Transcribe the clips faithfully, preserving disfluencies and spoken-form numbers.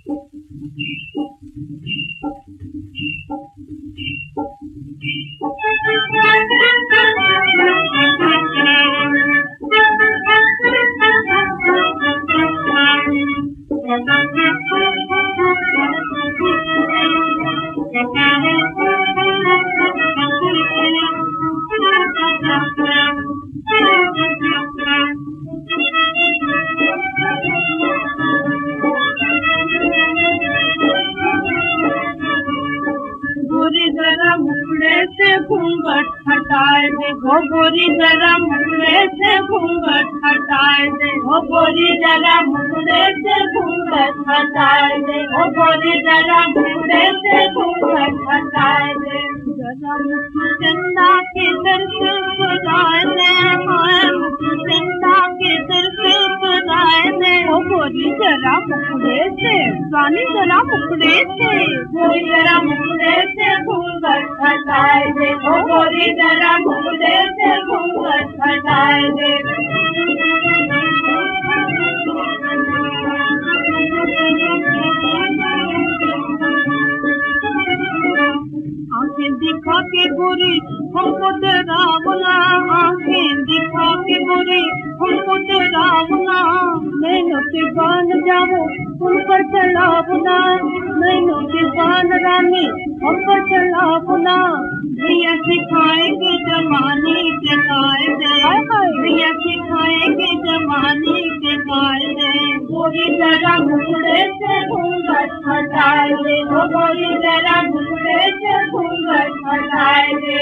घूंघट हटाए दे हो गोरी जरा मुखड़े से घूंघट हटाए दे हो गोरी जरा मुखड़े से घूंघट हटाए दे हो गोरी जरा मुखड़े से घूंघट हटाए दे जरा मुख चंदा के दर से सजाए दे हाय मुख चंदा के दर से सजाए दे हो गोरी जरा मुखड़े से रानी जरा मुखड़े से गोरी जरा मुखड़े से घूंघट हटाए दे हो गोरी जरा मुखड़े से घूंघट हटाए दे आंखें दिखा के गोरी हमको डरावना आंखें दिखा के गोरी हमको डरावना नैनों के बान जाओ उन पर चलावना नैनों के बान रानी हम पर चलावना भैया सिखाएंगे जमाने के कायदे भैया सिखाएंगे जमाने के कायदे गोरी जरा मुखड़े से घूंघट हटाए दे हो गोरी जरा मुखड़े से घूंघट हटाए दे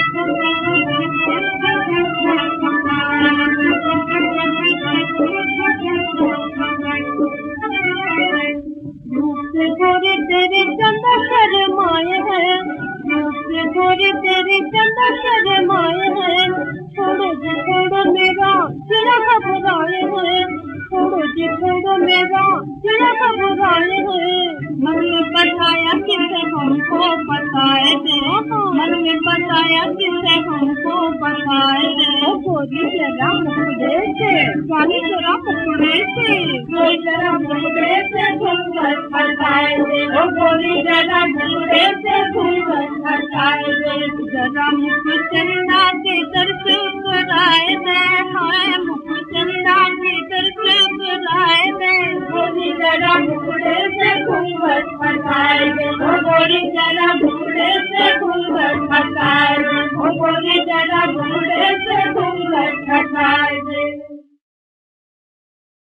रूप से गोरी तेरी चंदा शर्माए है रूप से गोरी तेरी चंदा शर्माए है छोड़ो जी छोड़ो मेरा चिड़ा घबराए है छोड़ो जी छोड़ो मेरा चिड़ा घबराए है मन में बताया किसे हमको बताए दे मन में बताया किसे हमको बताए दे गोरी जरा मुखड़े से रानी जरा मुखड़े से गोरी जरा मुखड़े से घूंघट हटाए दे ओ गोरी जरा मुखड़े से घूंघट हटाए दे जरा मुख चंदा के दर से कराए दे हाय मुख चंदा के दर से कराए दे गोरी जरा मुखड़े से घूंघट हटाए दे ओ गोरी जरा मुखड़े से घूंघट हटाए दे ओ गोरी जरा मुखड़े